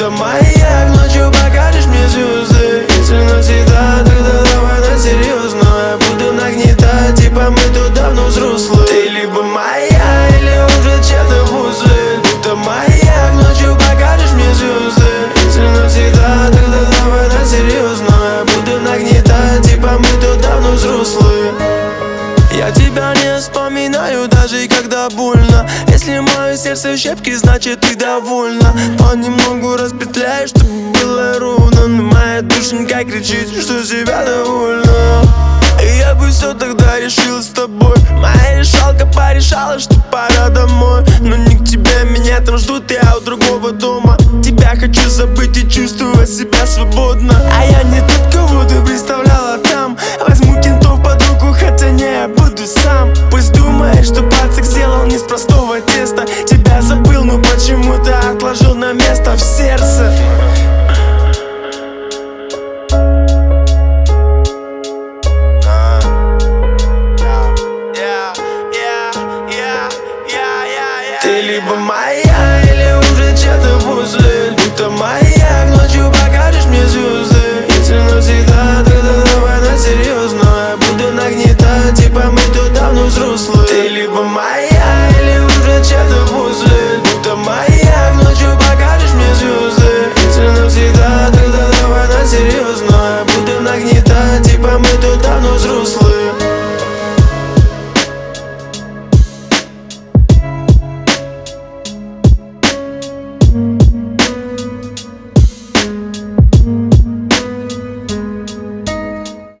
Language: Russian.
будто маяк, ночью покажешь мне звезды. Если навсегда, тогда давай на серьезно. Я буду нагнетать, типа мы тут давно взрослые. Ты либо моя, или уже чья-то пузырь. Будто маяк, ночью покажешь мне звезды. Если навсегда, тогда давай на серьезно. Я буду нагнетать, типа мы тут давно взрослые. Я тебя не вспоминаю, даже и когда больно. Если мое сердце в щепки, значит ты довольна. Понемногу распетляешь, чтобы было ровно. Но моя душенька кричит, что себя довольна. И я бы все тогда решил с тобой. Моя решалка порешала, что пора домой. Но не к тебе, меня там ждут, я у другого дома. Тебя хочу забыть и чувствовать себя свободно. А я не тот, кого ты представляла там. Возьму кентов под руку, хотя не, я буду сам. Пусть думаешь, что пацак сделал не с простого теста. Тебя забыл, но почему-то отложил на место в сердце.